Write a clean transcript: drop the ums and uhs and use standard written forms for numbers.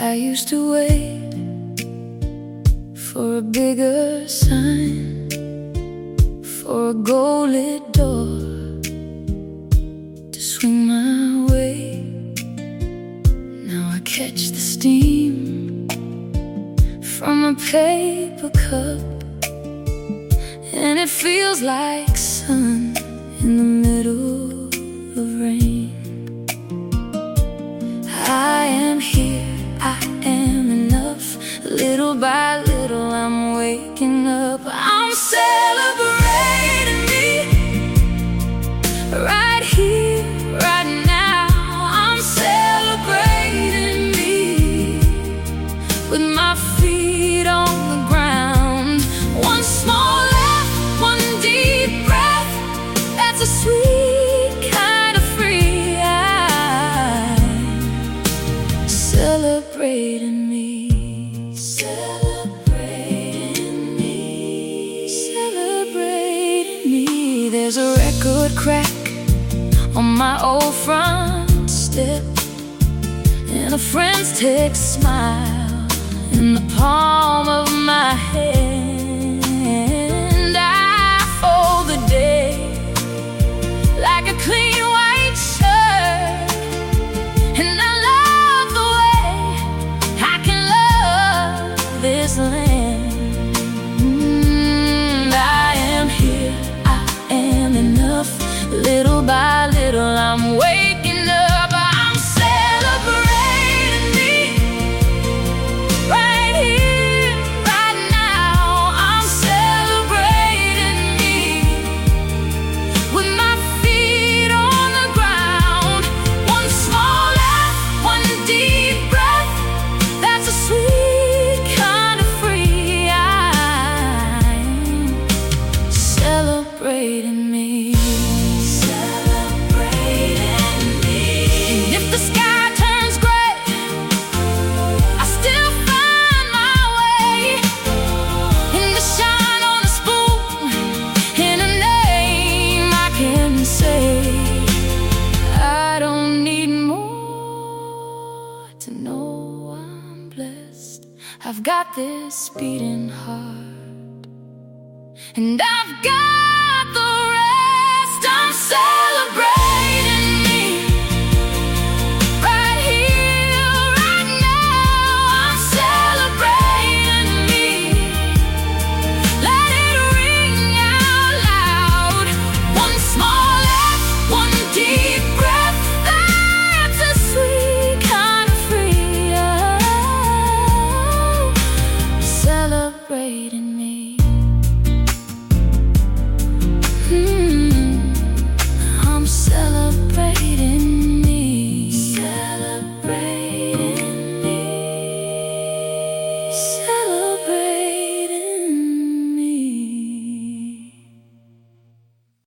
I used to wait for a bigger sign, for a gold-lit door to swing my way. Now I catch the steam from a paper cup, and it feels like sun in the middle of rain. I am here, I am enough. Little by little I'm waking up. I'm celebrating me right here, right now. I'm celebrating me with my feet on the ground. One small laugh, one deep breath, that's a sweet kind of free. I'm celebrating me. Celebrating me, celebrating me. There's a record crack on my old front step, and a friend's text smile in the palm of my hand. I fold the day like a clean white shirt, and I love the way I can love this land. I am here, I am enough. Little by little I'm waking up. I'm celebrating me right here, right now. I'm celebrating me with my feet on the ground. One small laugh, one deep breath, that's a sweet kind of free. I'm celebrating me. Celebrating me. And if the sky turns gray, I still find my way. And to shine on a spoon in a name I can say. I don't need more to know I'm blessed. I've got this beating heart, and I've got